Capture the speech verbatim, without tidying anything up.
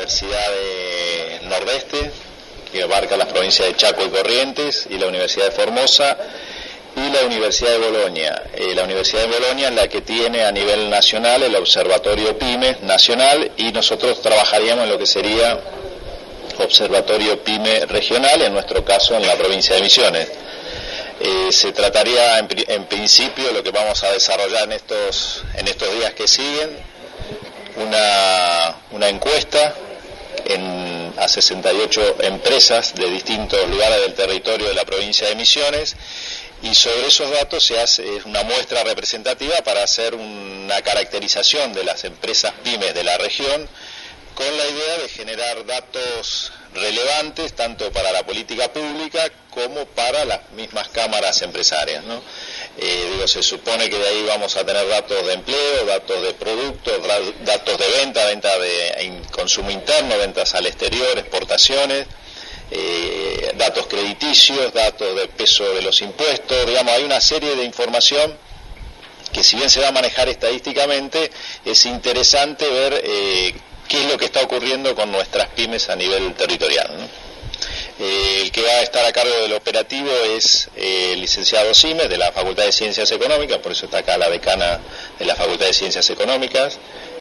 Universidad de Nordeste, que abarca las provincias de Chaco y Corrientes, y la Universidad de Formosa, y la Universidad de Bolonia. Eh, la Universidad de Bolonia es la que tiene a nivel nacional el Observatorio PYME nacional, y nosotros trabajaríamos en lo que sería Observatorio PYME regional, en nuestro caso en la provincia de Misiones. Eh, se trataría en, en principio, lo que vamos a desarrollar en estos, en estos días que siguen, una, una encuesta en, a sesenta y ocho empresas de distintos lugares del territorio de la provincia de Misiones, y sobre esos datos se hace una muestra representativa para hacer una caracterización de las empresas pymes de la región, con la idea de generar datos relevantes tanto para la política pública como para las mismas cámaras empresarias, ¿no? Eh, digo, se supone que de ahí vamos a tener datos de empleo, datos de productos, datos de venta, venta de consumo interno, ventas al exterior, exportaciones, eh, datos crediticios, datos de peso de los impuestos. Digamos, hay una serie de información que, si bien se va a manejar estadísticamente, es interesante ver eh, qué es lo que está ocurriendo con nuestras pymes a nivel territorial, ¿no? Eh, el que va a estar a cargo del operativo es eh, el licenciado Simes, de la Facultad de Ciencias Económicas, por eso está acá la decana de la Facultad de Ciencias Económicas.